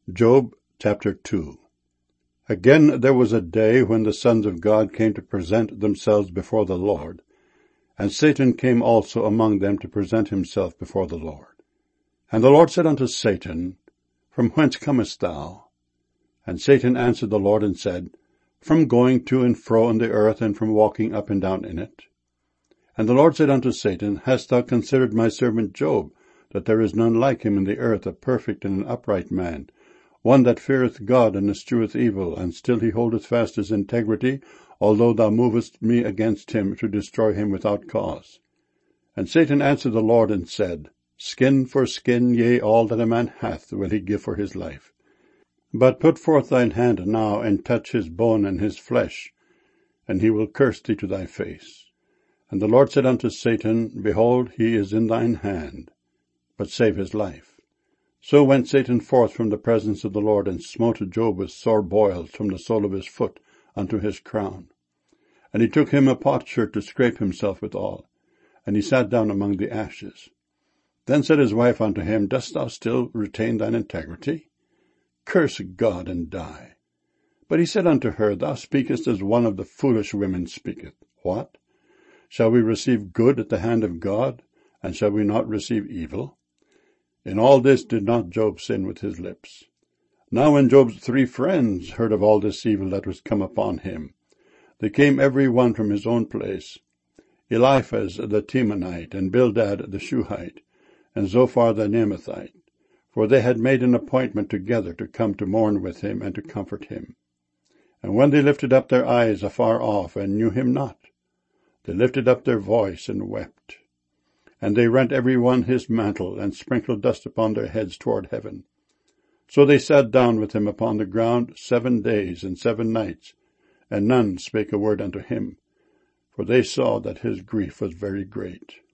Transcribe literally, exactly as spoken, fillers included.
Job chapter two. Again there was a day when the sons of God came to present themselves before the Lord, and Satan came also among them to present himself before the Lord. And the Lord said unto Satan, From whence comest thou? And Satan answered the Lord and said, From going to and fro in the earth, and from walking up and down in it. And the Lord said unto Satan, Hast thou considered my servant Job, that there is none like him in the earth, a perfect and an upright man, one that feareth God and escheweth evil, and still he holdeth fast his integrity, although thou movest me against him to destroy him without cause? And Satan answered the Lord and said, Skin for skin, yea, all that a man hath will he give for his life. But put forth thine hand now, and touch his bone and his flesh, and he will curse thee to thy face. And the Lord said unto Satan, Behold, he is in thine hand, but save his life. So went Satan forth from the presence of the Lord, and smote Job with sore boils from the sole of his foot unto his crown. And he took him a potsherd to scrape himself withal, and he sat down among the ashes. Then said his wife unto him, Dost thou still retain thine integrity? Curse God and die. But he said unto her, Thou speakest as one of the foolish women speaketh. What? Shall we receive good at the hand of God, and shall we not receive evil? In all this did not Job sin with his lips. Now when Job's three friends heard of all this evil that was come upon him, they came every one from his own place, Eliphaz the Temanite, and Bildad the Shuhite, and Zophar the Naamathite, for they had made an appointment together to come to mourn with him and to comfort him. And when they lifted up their eyes afar off, and knew him not, they lifted up their voice and wept. And they rent every one his mantle, and sprinkled dust upon their heads toward heaven. So they sat down with him upon the ground seven days and seven nights, and none spake a word unto him, for they saw that his grief was very great.